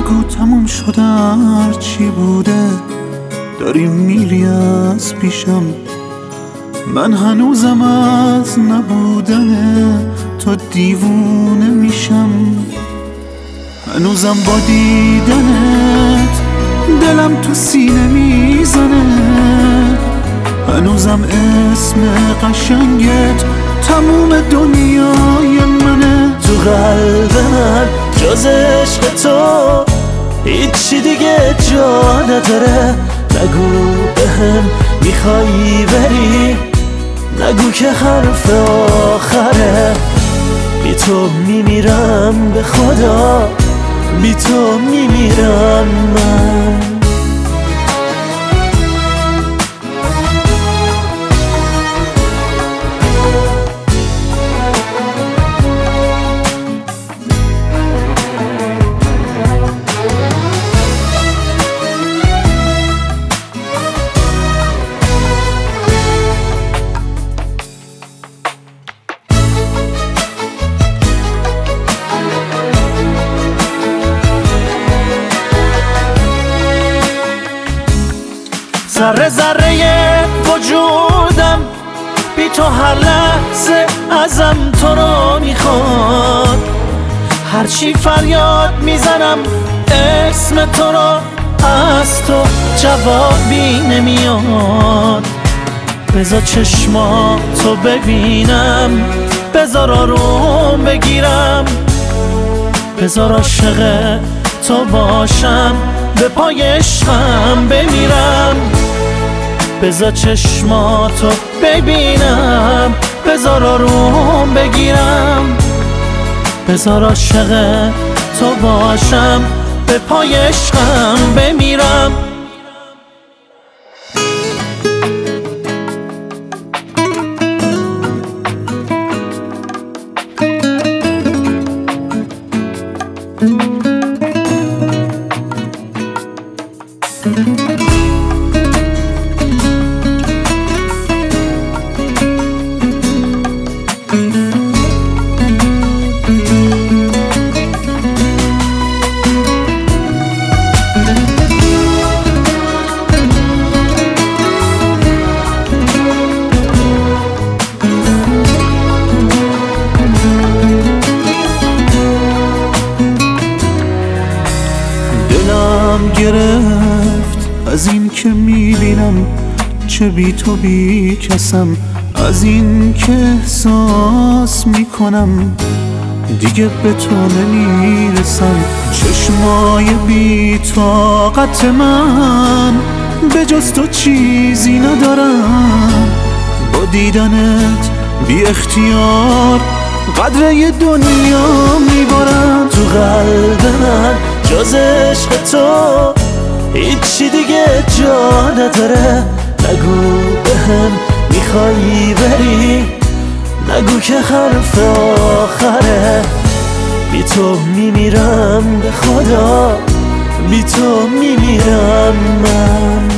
بگو تموم شده هرچی بوده، داری میری از پیشم. من هنوزم از نبودن تو دیوونه میشم. هنوزم با دیدنت دلم تو سینه میزنه. هنوزم اسم قشنگت تموم دنیای منه. تو قلب من جز عشق تو هیچی دیگه جا نداره. نگو بهم میخوایی بری، نگو که حرف آخره. بی تو میمیرم به خدا، بی تو میمیرم من. ذره ذره وجودم بی تو هر لحظه ازم تو رو میخواد. هرچی فریاد میزنم اسم تو رو، از تو جوابی نمیاد. بذار چشماتو ببینم، بذار آروم بگیرم، بذار عاشق تو باشم، به پای عشقم بمیرم. بذار چشماتو ببینم، بذار آروم بگیرم، بذار عاشق تو باشم، به پای عشقم بمیرم. دلم گرفت از این که میبینم چه بی تو بی کسم. از این که احساس میکنم دیگه به تو نمیرسم. چشمای بی طاقت من به جز تو چیزی ندارم. با دیدنت بی اختیار قدر دنیا میبارم. تو قلب من جز عشق تو هیچی دیگه جا نداره. نگو بهم میخوایی بری، نگو که حرف آخره. بی تو میمیرم به خدا، بی تو میمیرم من.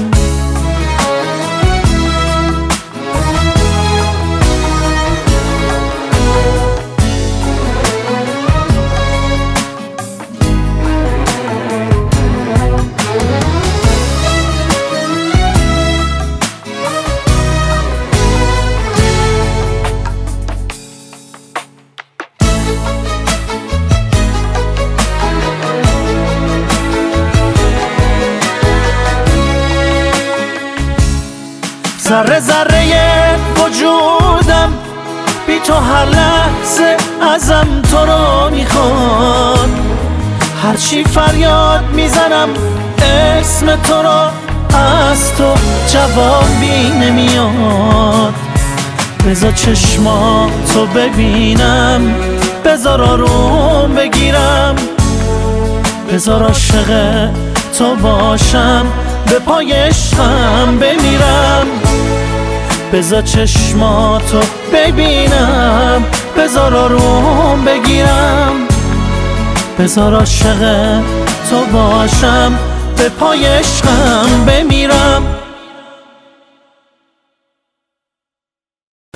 ذره ذره وجودم بی تو هر لحظه ازم تو رو میخواد. هرچی فریاد میزنم اسم تو رو، از تو جوابی نمیاد. بذار چشماتو ببینم، بذار آروم بگیرم، بذار عاشق تو باشم، به پای عشقم بمیرم. بذار چشماتو ببینم، بذار آروم بگیرم، بذار عاشق تو باشم، به پای عشقم بمیرم.